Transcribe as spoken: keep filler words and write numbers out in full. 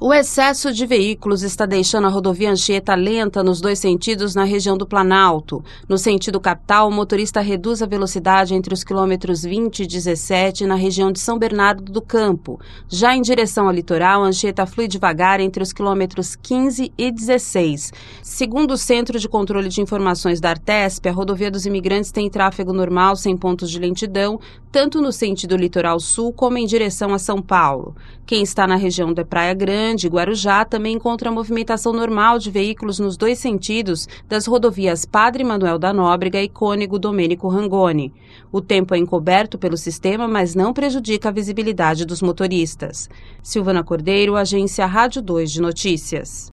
O excesso de veículos está deixando a rodovia Anchieta lenta nos dois sentidos na região do Planalto. No sentido capital, o motorista reduz a velocidade entre os quilômetros vinte e dezessete na região de São Bernardo do Campo. Já em direção ao litoral, a Anchieta flui devagar entre os quilômetros quinze e dezesseis. Segundo o Centro de Controle de Informações da Artesp, a rodovia dos Imigrantes tem tráfego normal sem pontos de lentidão, tanto no sentido litoral sul como em direção a São Paulo. Quem está na região da Praia Grande, Guarujá, também encontra a movimentação normal de veículos nos dois sentidos das rodovias Padre Manuel da Nóbrega e Cônego Domênico Rangoni. O tempo é encoberto pelo sistema, mas não prejudica a visibilidade dos motoristas. Silvana Cordeiro, Agência Rádio dois de Notícias.